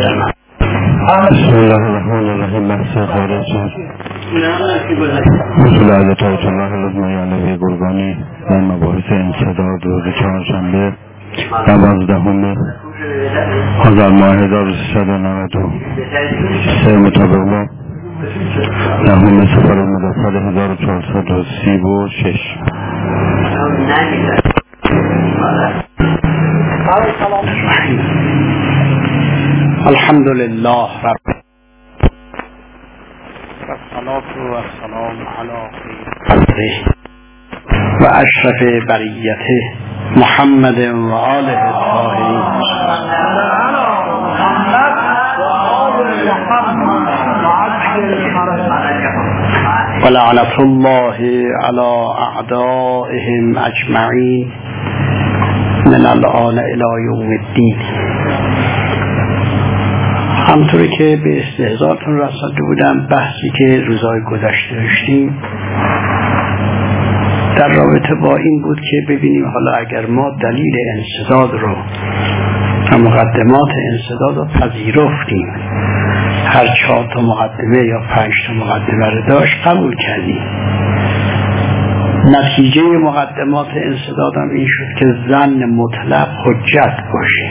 بسم الله الرحمن الرحیم. بحث خارج اصول حضرت آیت الله لازمه علوی گرگانی در مباحث انسداد روز چهارشنبه 12 آذر ماه 1393 مطابق با 10 سفر مدفع 1436. الحمد لله رب والصلاة والسلام على خير و اشرف بریته محمد و آله الطاهرین و لعنت الله على اعدائهم اجمعین من الآن الى یوم الدین. همطوری که به استحضارتون رسانده بودم، بحثی که روزهای گذشته داشتیم در رابطه با این بود که ببینیم حالا اگر ما دلیل انسداد رو و مقدمات انسداد رو پذیرفتیم، هر 4 تا مقدمه یا 5 تا مقدمه رو داشت قبول کردیم، نتیجه مقدمات انسداد هم این شد که ظن مطلق حجت باشه.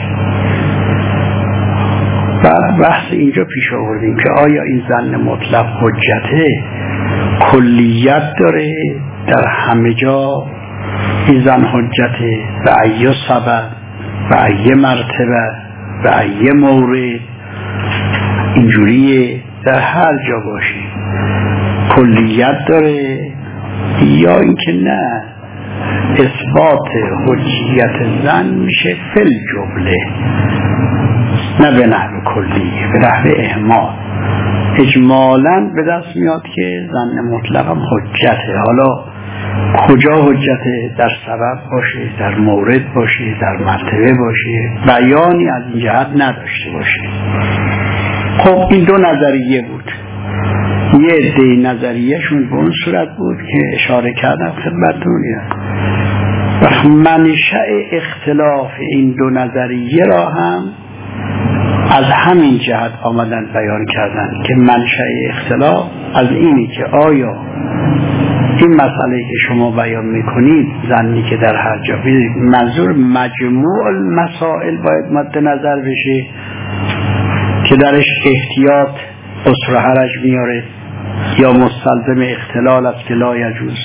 بعد بحث اینجا پیش آوردیم که آیا این ظن مطلق حجته کلیت داره در همه جا؟ این ظن حجته به ای سبب، به ای مرتبه، به ای مورد، اینجوریه در هر جا باشه کلیت داره، یا اینکه نه اثبات حجیت ظن میشه فل جمله، نه به نحو کلی، به نحو اهمال. اجمالاً به دست میاد که ظن مطلق هم حجته. حالا کجا حجته؟ در سبب باشه، در مورد باشه، در مرتبه باشه، بیانی از این جهت نداشته باشه. خب این دو نظریه بود. یه عده نظریهشون به اون صورت بود که اشاره کردم خدمتتون. و منشأ اختلاف این دو نظریه را هم از همین جهت آمدن بیان کردن که منشأ اختلاف از اینی که آیا این مسئله که شما بیان میکنید، ظنی که در هر جا بیدید، منظور مجموع المسائل باید مد نظر بشه که درش احتیاط عسر و حرج میاره، یا مستلزم اختلال است که لا یجوز،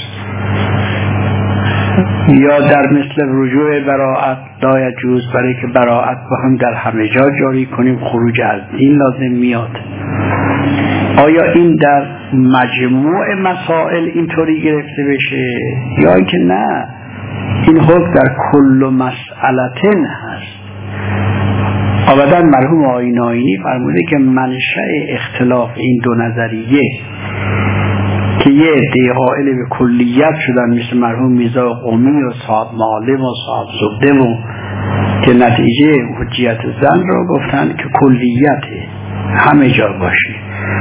یا در مثل رجوع براءت لا یجوز، برای که براءت با هم در همه جا جاری کنیم خروج از دین لازم میاد. آیا این در مجموع مسائل اینطوری گرفته بشه، یا اینکه نه این حکم در کل مسئلتن هست؟ ابدا مرحوم آقای ناینی فرموده که منشأ اختلاف این دو نظریه که یه عده قائل به کلیت شدن مثل مرحوم میرزا قمی و صاحب معالم و صاحب زبده و که نتیجه حجیت ظن رو گفتن که کلیت همه جا باشه،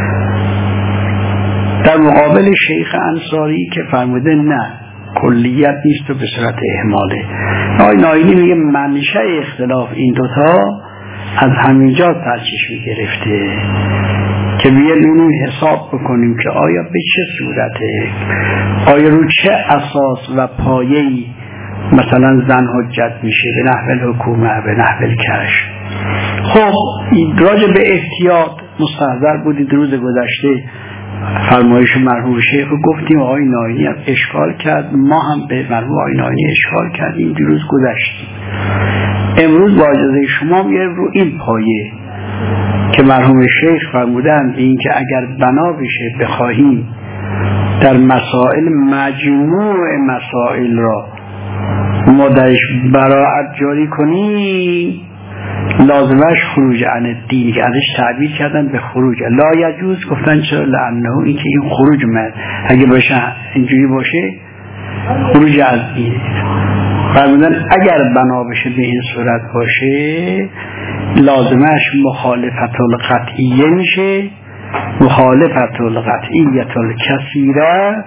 در مقابل شیخ انصاری که فرموده نه کلیت نیست و به صورت اهماله. آقای ناینی میگه منشأ اختلاف این دوتا از همینجا سرچشمه گرفته که بیاییم حساب بکنیم که آیا به چه صورته، آیا رو چه اساس و پایه‌ای مثلا ظن حجت میشه، به نحو الحکومه، به نحو الکشف. خب راجع به احتیاط مستحضر بودید روز گذشته فرمایش مرحوم شیخ رو گفتیم، آقای ناینی هم اشکال کرد، ما هم به مرحوم آقای ناینی اشکال کردیم روز گذشته. امروز با اجازه شما میاریم رو این پایه که مرحوم شیخ فرمودند این که اگر بنا بشه بخواهیم در مسائل مجموع مسائل را ما درش براءت جاری کنیم، لازمش خروج عن الدین که ازش تعبیر کردن به خروج لا یجوز. گفتن چرا؟ لانه این که این خروج من اگه باشه اینجوری باشه خروج از دین. فرمودن اگر بنا بشه به این صورت باشه لازمش مخالفت القطعیه میشه، مخالفت القطعیه الکثیره،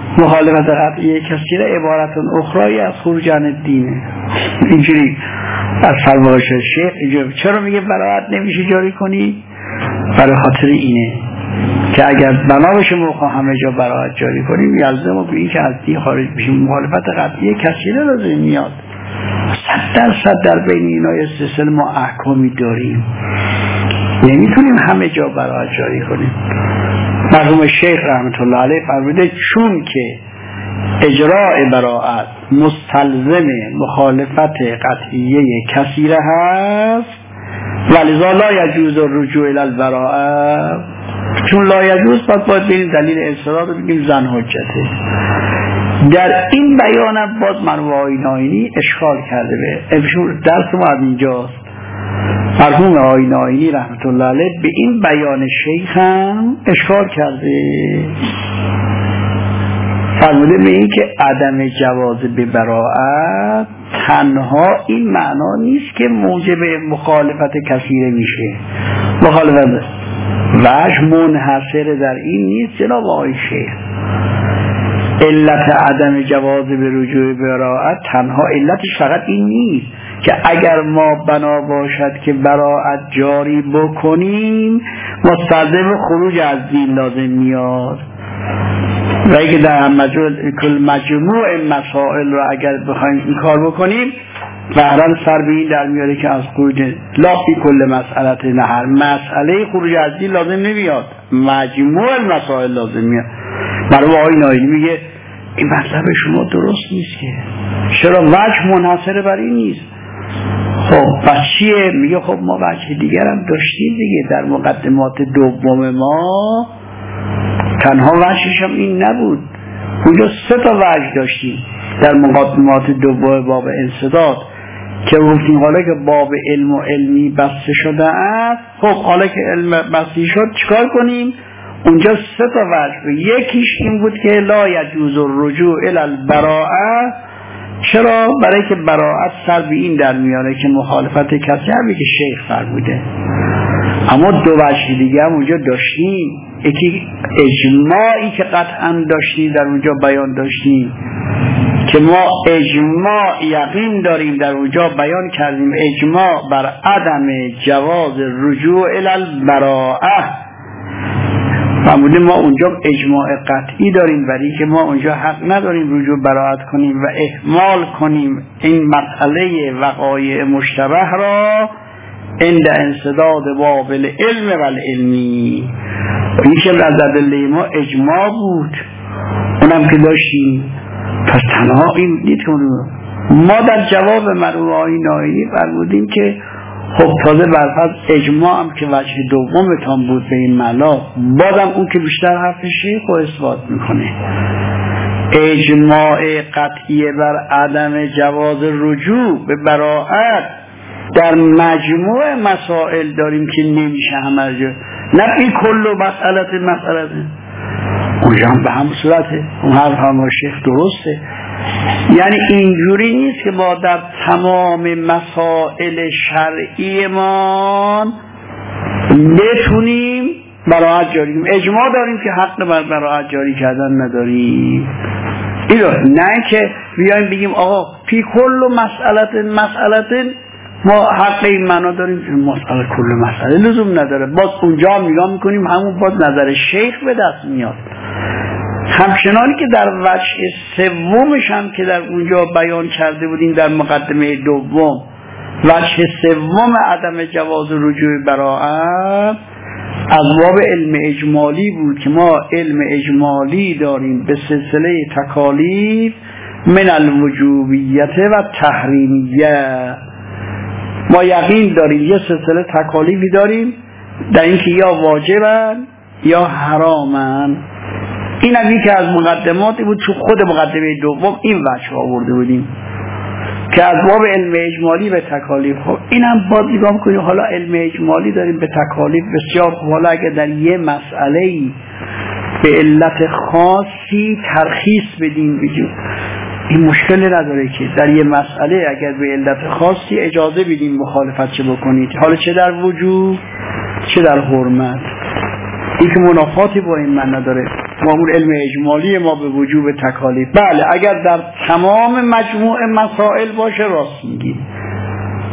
مخالفت القطعیه کثیره عبارت اخرای از خروج عن الدین. اینجوری از فرمایش شیخ اینجا چرا میگه براءت نمیشه جاری کنی؟ برای خاطر اینه که اگر بنا بشه موقع همه جا براءت جاری کنیم یلزم به این که از دین خارج بشیم. مخالفت قطعی کسی لازم میاد. 100% در بین اینا استثناء ما احکامی داریم، نمیتونیم همه جا براءت جاری کنیم. مرحوم شیخ رحمت الله علیه فرموده چون که اجراء براءت مستلزم مخالفت قطعیه کثیره هست ولذا لا یجوز الرجوع الی البراءه، چون لا یجوز باید بگیم دلیل انصراف رو بگیم زن حجته. در این بیان باز مرحوم آقای ناینی اشکال کرده به درس ما از اینجاست. مرحوم آقای ناینی رحمت الله علیه به این بیان شیخ هم اشکال کرده، فرموده به این که عدم جواز به براءت تنها این معنا نیست که موجب مخالفت کثیره میشه. مخالفت وجه منحصر در این نیست جناب آقای شیخ. علت عدم جواز به رجوع براءت تنها علتش فقط این نیست که اگر ما بنا باشد که براءت جاری بکنیم مستلزم خروج از دین لازم میاد و اگه در مجموع مسائل رو اگر بخوایم این کار بکنیم فعلا سر به این در میاره که از خروج لا فی کل مسئله نه هر مسئله خروج از دین لازم نمیاد، مجموع مسائل لازم میاد. برای آقای ناینی میگه این مطلب شما درست نیست که چرا وجه منحصر بر این نیست. خب پس چیه؟ میگه خب ما وجه دیگر هم داشتیم دیگه. در مقدمات دوم ما تنها وجهش هم این نبود، اونجا 3 وجه داشتیم در مقدمات دوم باب انسداد که گفتیم حالا که باب علم و علمی بسته شده است، خب حالا که علم بسته شد چیکار کنیم؟ اونجا 3 وجه. یکیش این بود که لا یجوز الرجوع الی البراءه. چرا؟ برای که براءت سر به این در میاره که مخالفت کسی همی که شیخ فرموده. اما 2 وجه دیگه هم اونجا داشتیم، یکی اجماعی که قطعا داشتیم در اونجا بیان داشتیم که ما اجماع یقین داریم در اونجا بیان کردیم، اجماع بر عدم جواز رجوع الی البراءه. فرموده ما اونجا اجماع قطعی داریم برای که ما اونجا حق نداریم رجوع براءت کنیم و اهمال کنیم این مسئله وقایع مشتبه را عند انسداد باب العلم و العلمی. این که از ادله ما اجماع بود اونم که داشتیم. پس تنها این دید که ما در جواب مرحوم آقای ناینی فرمودیم که خب تازه برفض اجماع هم که وجه دومتان بود به این معنا، بازم اون که بیشتر حرف شیخ رو اثبات میکنه. اجماع قطعی بر عدم جواز رجوع به براءت در مجموع مسائل داریم که نمیشه همه جا، نه این کل و مسئله اونجا هم به هم صورته. اون حرف هم شیخ درسته، یعنی اینجوری نیست که ما در تمام مسائل شرعی ما بتونیم براءت جاری کنیم. اجماع داریم که حق بر براءت جاری کردن نداریم، نه که بیایم بگیم آقا فی کل مسئله ما حق این معنا داریم که مسئله کل مسئله لزوم نداره. باز اونجا هم نگاه میکنیم همون باز نظر شیخ به دست میاد. همچنانی که در وجه سومش هم که در اونجا بیان کرده بودیم در مقدمه دوم، وجه سوم عدم جواز رجوع براءت از باب علم اجمالی بود که ما علم اجمالی داریم به سلسله تکالیف من الوجوبیت و تحریمیه. ما یقین داریم یه سلسله تکالیفی داریم در اینکه یا واجبن یا حرامن. این هم یکی از مقدماتی بود تو خود مقدمه دوم این وجه آورده بودیم که از باب علم اجمالی به تکالیف. خب این هم باید نگاه میکنیم حالا علم اجمالی داریم به تکالیف بسیار خوب. حالا اگر در یه مسئله‌ای به علت خاصی ترخیص بدیم بگیم این مشکلی نداره که در یه مسئله اگر به علت خاصی اجازه بدیم مخالفت چه بکنید، حالا چه در وجوب چه در حرمت، این که منافاتی با این من نداره. معمول علم اجمالی ما به وجوب تکالیف. بله اگر در تمام مجموع مسائل باشه راست میگی،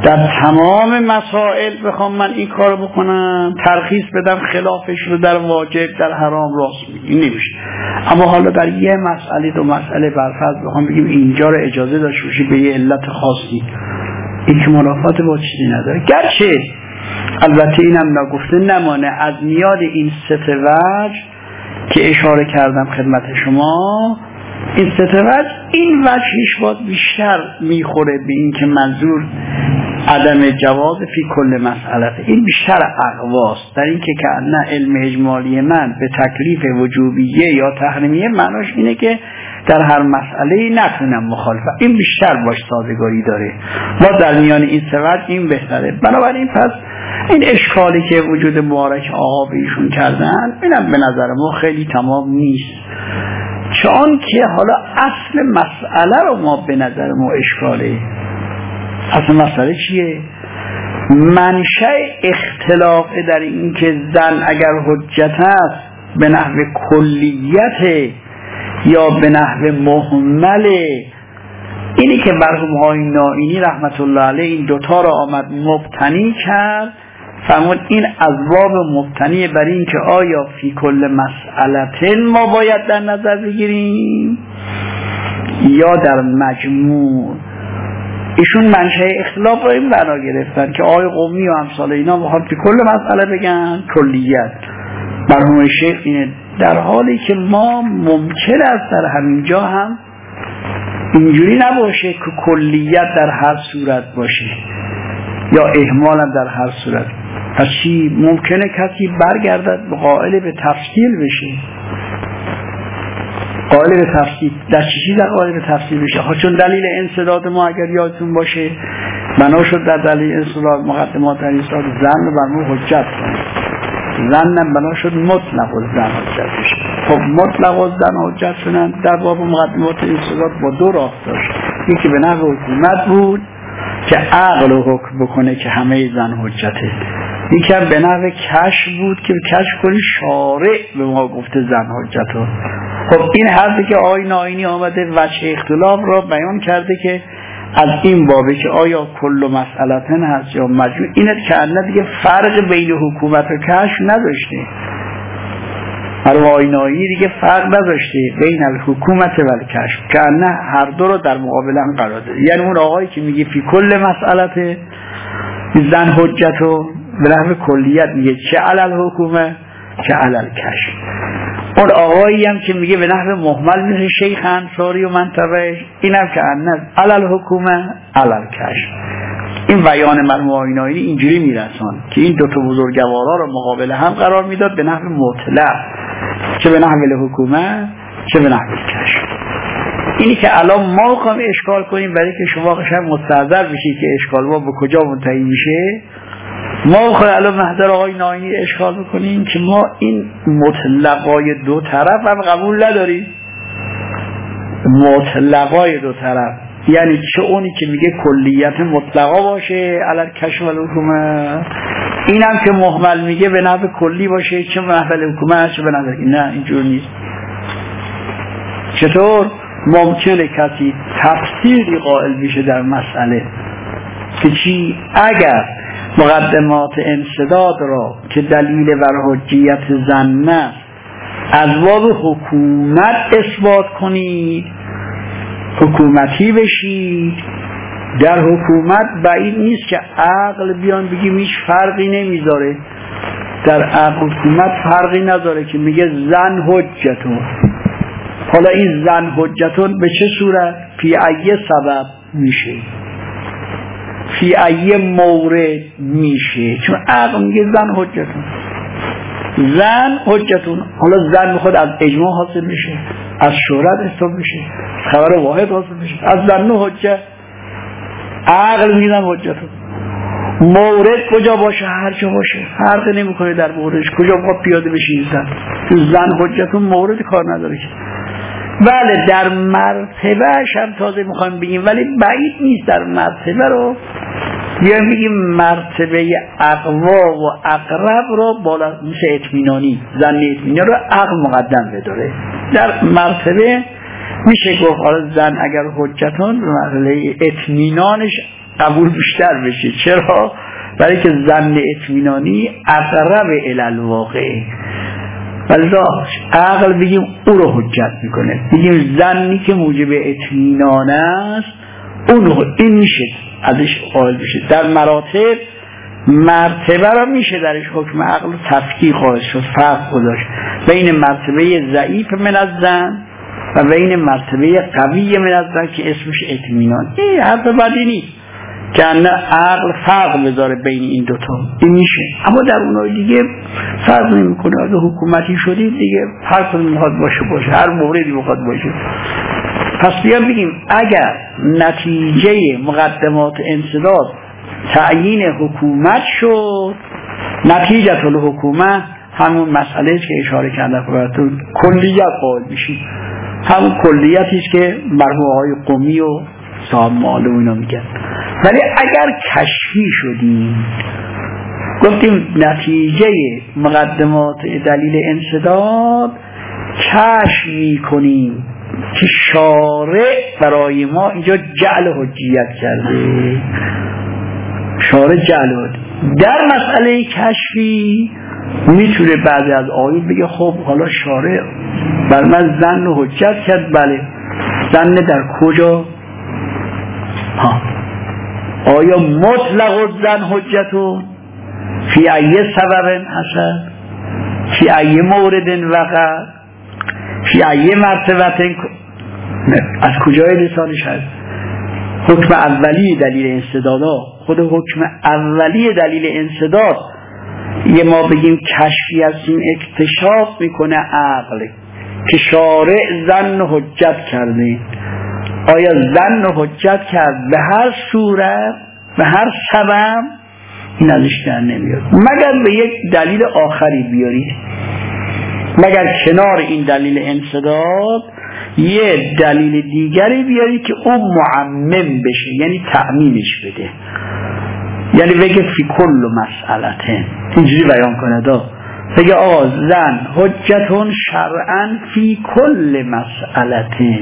در تمام مسائل بخوام من این کار بکنم، ترخیص بدم خلافش رو در واجب در حرام راست میگم، این نمیشه. اما حالا در یه مسئله دو مسئله برفرض بخوام بگیم اینجا رو اجازه داشته باشی به یه علت خاصی، این که منافات با چیزی نداره. گرچه البته اینم نگفته نمانه از میاد این سه وجه که اشاره کردم خدمت شما، این سه وجه، این وجهش باز بیشتر میخوره به این که منظور عدم جواز فی کل مسئله، این بیشتر اقواست در این که نه علم اجمالی من به تکلیف وجوبیه یا تحریمیه معناش اینه که در هر مسئله نتونم مخالفت، این بیشتر باش سازگاری داره. ما در میان این سه وجه این بهتره. بنابراین پس این اشکالی که وجود مبارک آقا به ایشون کردن اینم به نظر ما خیلی تمام نیست، چون که حالا اصل مسئله رو ما به نظر ما اشکاله. اصل مسئله چیه؟ منشأ اختلاف در این که زن اگر حجت است به نحو کلیت یا به نحو محمله، اینی که مرحوم آقای نائینی رحمت الله علیه این دوتا را آمد مبتنی کرد، فرمود این ابواب مبتنی بر این که آیا فی کل مسئله ما باید در نظر بگیریم یا در مجموع. ایشون منشأ اختلاف رو این بنا گرفتن که آقای قمی و امثال اینا بخواد فی کل مسئله بگن کلیت. مرحوم شیخ اینه، در حالی که ما ممکن است در همین جا هم اینجوری نباشه که کلیت در هر صورت باشه یا اهمال هم در هر صورت. پس چی؟ ممکنه کسی برگردد قائل به تفصیل بشه، قائل به تفصیل در چی چیز قائل به تفصیل بشه؟ چون دلیل انسداد ما اگر یادتون باشه بنا شد در دلیل انسداد مقدمات در انسداد زن رو بر ما حجت کنه، زن بنا شد مطلق و زن حجت بشه. خب مطلق و زن حجت شدن در باب مقدمات انسداد با دو راه داشت، یکی به نحو حکومت بود که عقل رو حکم بکنه که همه زن حجته، یکی هم به نحو کشف بود که کشف کنی شارع به ما گفته زن حجته. خب این حرفی که آقای نائینی آمده وجه اختلاف را بیان کرده که از این بابه که آیا کل مسئلتن هست یا مجموع، اینه که انه دیگه فرق بین حکومت و کشف نداشته. آقای نائینی دیگه فرق نداشته بین الحکومت و الکشف، که انه هر دو رو در مقابل هم قرار داده. یعنی اون آقایی که میگه فی کل مسئلت زن حجتو به نحو کلیت میگه چه علل حکومه چه علل کشف. اون آقایی هم که میگه به نحو محمل میشه شیخ انصاری و منطبهش، این هم که انه علل حکومه علل کشف. این بیان مرحوم آقای نائینی اینجوری میرسان که این دوتا بزرگوارا رو مقابل هم قرار میداد به نحو مطلق، چه به نحو حکومت چه به نحو کشف. اینی که الان ما میخوام اشکال کنیم برای که شما قشنگ مستحضر بشید که اشکال ما به کجا منتهی میشه. ما میخوایم الان محضر آقای نائینی اشکال بکنیم که ما این مطلقای دو طرف هم قبول نداریم. مطلقای دو طرف یعنی چه اونی که میگه کلیت مطلقا باشه علل کشف و حکومت، اینم که محمل میگه به نحو کلی باشه چه به نحو حکومت چه به نحو، نه اینجور نیست. چطور ممکنه کسی تفسیری قائل بشه در مسئله که چی؟ اگر مقدمات انسداد را که دلیل بر حجیت زن است از باب حکومت اثبات کنید، حکومتی بشید، در حکومت بعید نیست که عقل بیان بگیم هیچ فرقی نمیذاره، در عقل حکومت فرقی نداره که میگه زن حجتون. حالا این زن حجتون به چه صورت؟ فی ای سبب میشه، فی ای مورد میشه، چون عقل میگه زن حجتون، زن حجتون. حالا زن میخواد از اجماع حاصل میشه، از شهرت حساب میشه، خبر واحد حاصل میشه، از زن حجت. عقل میگن حجتون. مورد کجا باشه؟ هر جا باشه، فرق نمیکنه در موردش کجا باید پیاده بشین زن حجتون مورد کار نداره که. بله در مرتبهش هم تازه میخوایم بگیم، ولی بعید نیست در مرتبه رو بیایم بگیم مرتبه اقوا و اقرب رو بالا میشه اطمینانی، زن اطمینانی رو عقل مقدم بداره. در مرتبه میشه گفت حالا زن اگر حجتون مرحله اطمینانش قبول بیشتر بشه. چرا؟ برای که ظن اطمینانی اقرب الی الواقع. ولذا عقل بگیم او رو حجت میکنه، بگیم ظنی که موجب اطمینان است این میشه ازش قائل بشه. در مرتبه را میشه درش حکم عقل و تفکیک قائل شد، فرق گذاشت بین مرتبه ضعیف من الظن و بین مرتبه قوی من الظن که اسمش اطمینان. این حرف بدی نیست که عقل فرق بذاره بین این دوتا، این میشه. اما در اونای دیگه فرق نمیکنه. اگه حکومتی شدید دیگه هر کدوم میخواد باشه، هر موردی میخواد باشه. پس بیان بگیم اگر نتیجه مقدمات انسداد تعیین حکومت شد، نتیجه الحکومت همون مسئله است که اشاره کردم براتون، کلیت قائل میشید. همون کلیتی است که مرحوم‌های قمی و صاحب معالم اینا میگن. ولی اگر کشفی شدیم، گفتیم نتیجه مقدمات دلیل انسداد کشف میکنیم که شارع برای ما اینجا جعل حجیت کرده. شارع جعل در مسئله کشفی میتونه بعضی از آیات بگه خب حالا شارع بر من ظن و حجت کرد. بله، ظن در کجا؟ آیا مطلق الظن حجتون فی ای سبب حسن، فی ای مورد وقع، فی ای مرتبه؟ از کجای لسانش هست؟ حکم اولی دلیل انسداد، خود حکم اولی دلیل انسداد یه ما بگیم کشفی هستیم، اکتشاف میکنه عقل که شارع ظن و حجت کرده. آیا ظن و حجت کرد به هر صورت به هر سبب؟ این ازش در نمیاد مگر به یک دلیل آخری بیارید، مگر کنار این دلیل انسداد یه دلیل دیگری بیارید که اون معمم بشه، یعنی تعمیمش بده، یعنی بگه فی کل مسئلته، اینجوری بیان کنه دا بگه آقا ظن حجتون شرعا فی کل مسئلته،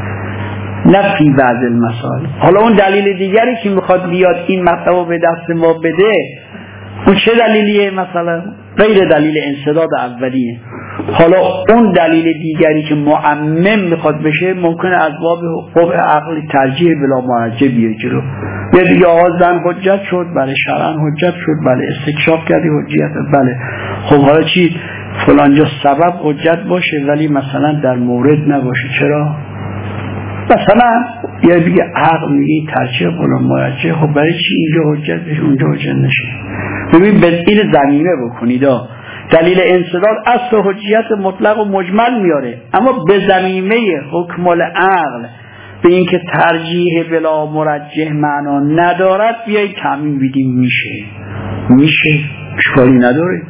نه فی بعض المسائل. حالا اون دلیل دیگری که میخواد بیاد این مطلب به دست ما بده، اون چه دلیلیه؟ مثلا غیر دلیل انسداد اولیه. حالا اون دلیل دیگری که معمم میخواد بشه ممکنه از باب حقوق عقل ترجیح بلا مرجع بیاد جلو. یا دیگه آقا ظن حجت شد، بله شرعا حجت شد، بله استکشاف کردی حجیت، بله خب حالا چی؟ فلانجا سبب حجت باشه ولی مثلا در مورد نباشه. چرا؟ مثلا یا دیگه عقل میگه ترجیح بلا مرجع، خب برای چی اینجا حجت بشه اونجا حجت نشه؟ ببین به این زمینه بکنید دلیل انسداد اصل حجیت مطلق و مجمل میاره، اما به زمینه حکم العقل به این که ترجیح بلا مرجح معنا ندارد بیایید تعمیم بدیم. میشه اشکالی نداره.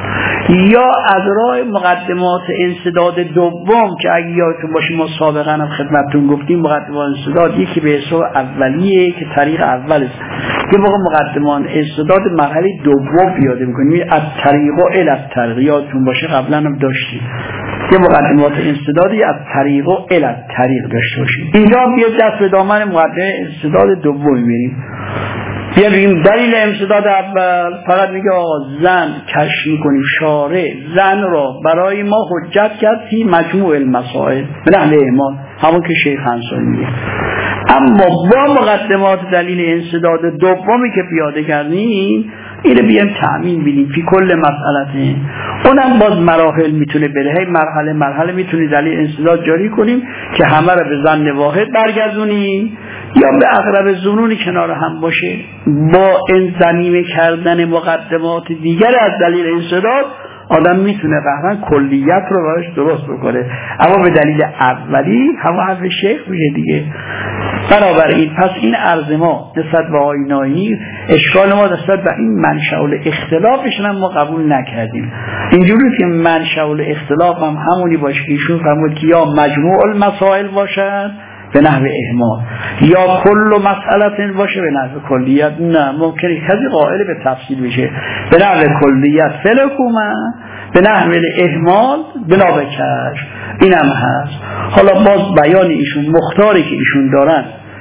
یا از راه مقدمات انسداد دوم که اگه یادتون باشه ما سابقا هم خدمتتون گفتیم مقدمات انسداد یکی به حساب اولیه که طریق اول است، یه موقع مقدمات انسداد مرحله دوم پیاده میکنیم از طریق و الی طریق، یادتون باشه قبلا هم داشتیم یه مقدمات انسدادی از طریق و الی طریق داشته باشیم. اینجا بیاد دست به دامن مقدمه انسداد دوم میبریم. بیا بگیم دلیل انسداد اول فقط میگه آقا ظن کشف میکنیم شارع ظن را برای ما حجت کرد فی مجموع المسائل به نحو احمال، همون که شیخ انصاری میگه. اما با مقدمات دلیل انسداد دومی که پیاده کردیم اینو بیایم تعمیم بینیم فی کل مسئلته، اونم باز مراحل میتونه بره، هی مرحله میتونه دلیل انسداد جاری کنیم که همه را به ظن واحد برگردونیم یا به اقرب ظنونی کنار هم باشه. با این ضمیمه کردن مقدمات دیگر از دلیل انسداد آدم میتونه قهرن کلیت رو براش درست بکنه، اما به دلیل اولی همه حرف شیخ میشه دیگه. بنابراین پس این عرض ما نسبت به آینایی اشکال ما نسبت به این منشأ الاختلافشون هم ما قبول نکردیم. اینجوری که منشأ الاختلاف هم همونی باشه که ایشون فرمود که یا مجموع المسائل باشد به نحو احمال یا کل مسئله باشه به نحو کلیت. نه، ممکنه کسی قائل به تفصیل بشه به نحو کلیت فلکومه به نحو احمال بلا بکش، این هم هست. حالا باز بیان ایشون مختاری که ایشون دارن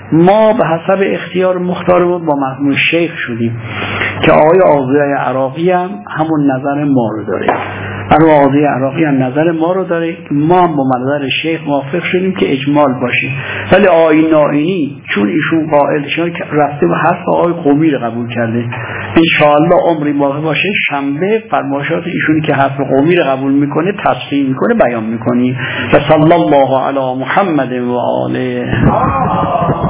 ما به حسب اختیار مختارمون با مرحوم شیخ شدیم که آقای قاضی عراقی هم همون نظر ما رو داره، قاضی عراقی هم نظر ما رو داره، ما هم با نظر شیخ موافق شدیم که اجمال باشه. ولی آقای نائینی چون ایشون قائل شد که رفته و حرف آقای قمی رو قبول کرده، انشاءالله عمری باقی باشه شنبه فرمایشات ایشون که حرف قمی رو قبول میکنه تصحیح میکنه بیان میکنیم. و صلی الله علی محمد و آله.